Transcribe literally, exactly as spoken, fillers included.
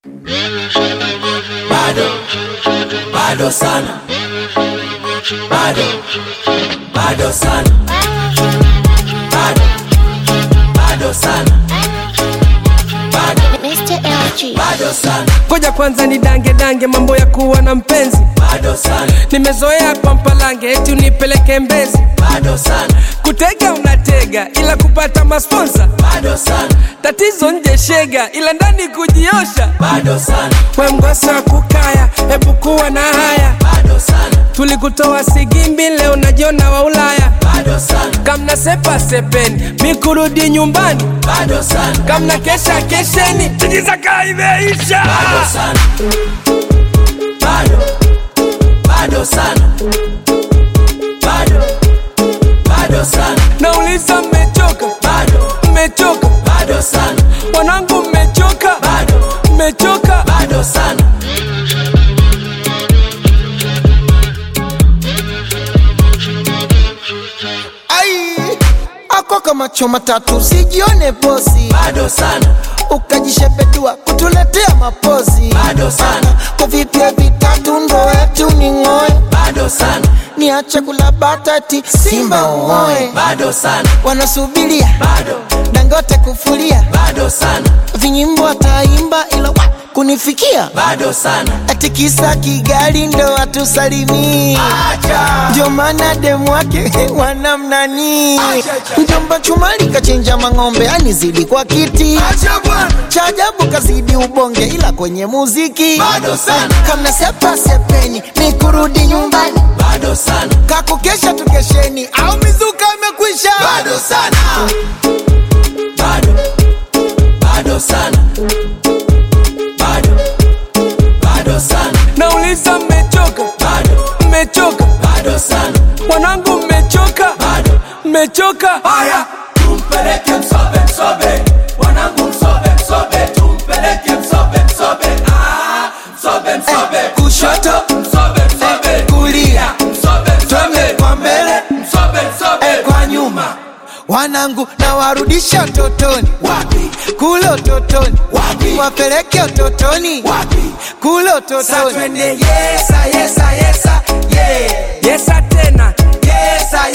Bado, bado sana. Bado, bado sana. Bado, bado sana. Bado, mister L G. bado sana. Ngoja kwanza ni dange dange mambo ya kuwa na mpenzi. Bado sana. Nimezoea kwa mpalange eti unipeleke Mbezi. Bado sana. Kutega unatega ila kupata masponsa. Bado sana. Tatizo nje shega ila ndani kujiosha. Bado sana. We mgosa kukaya hebu kuwa na haya. Bado sana. Tulikutoa Sigimbi leo najiona wa Ulaya. Bado sana. Kamna sepa sepeni mikurudi nyumbani. Bado sana. Kamna kesha kesheni tijizaka imeisha. Bado sana. Bado, bado sana. Bado, bado sana. Nauliza mmechoka, Bado, mmechoka, bado sana. wanangu mmechoka, Bado, mmechoka. bado sana. Ai, ako kama choma tatu usijione bosi. Bado sana. Ukajishepedua kutuletea mapozi. Bado sana. Kwa vipya vitatu ndo yetu ni ngoe. Bado sana. Niache kula batati Simba uoe. Bado sana. Wanasubiria Bado, Dangote kufulia. bado sana. Vinyimbo ataimba ila wa, kunifikia. Bado sana. Ati kisa Kigali ndo atusalimii. Acha. Ndio maana demu wake wanamnani. Mjomba Chumali kachinja mang'ombe anizidi kwa kiti. Acha bwana. Cha ajabu kazidi ubonge ila kwenye muziki. Bado sana. Kamna sepa sepeni ni kurudi nyumbani. Bado sana. Kakukesha tukesheni au mizuka imekwisha. Bado sana. Bado, bado sana. Bado, bado sana. Nauliza mmechoka, Bado, mmechoka, bado sana. wanangu mmechoka, Bado. mmechoka. Haya, tumpeleke Msobe, Msobe. Wanangu Msobe, Msobe. Tumpeleke Msobe, Msobe. Ah, Msobe, Msobe. Kushoto Msobe, Msobe. kulia Msobe, twende Msobe. kwa mbele Msobe, Msobe. eh, kwa nyuma. Wanangu na warudisha utotoni. Wapi? Kule utotoni. Wapi? Wapeleke utotoni. Wapi? Kule Sa utotoni. twende yesa, yesa, yesa, yeah. Yesa tena, Yesa,